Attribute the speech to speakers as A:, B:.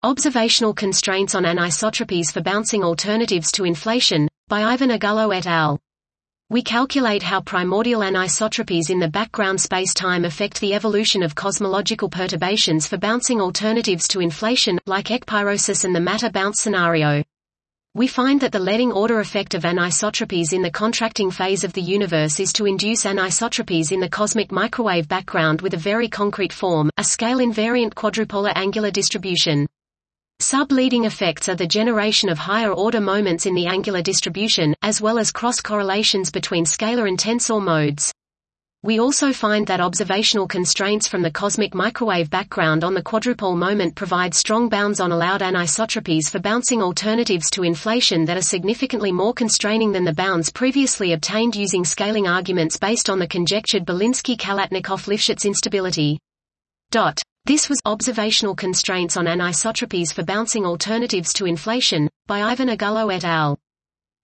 A: Observational Constraints on Anisotropies for Bouncing Alternatives to Inflation, by Ivan Agullo et al. We calculate how primordial anisotropies in the background spacetime affect the evolution of cosmological perturbations for bouncing alternatives to inflation, like ekpyrosis and the matter bounce scenario. We find that the leading order effect of anisotropies in the contracting phase of the universe is to induce anisotropies in the cosmic microwave background with a very concrete form, a scale-invariant quadrupolar angular distribution. Sub-leading effects are the generation of higher-order moments in the angular distribution, as well as cross-correlations between scalar and tensor modes. We also find that observational constraints from the cosmic microwave background on the quadrupole moment provide strong bounds on allowed anisotropies for bouncing alternatives to inflation that are significantly more constraining than the bounds previously obtained using scaling arguments based on the conjectured Belinsky-Kalatnikov-Lifshitz instability. This was Observational Constraints on Anisotropies for Bouncing Alternatives to Inflation, by Ivan Agullo et al.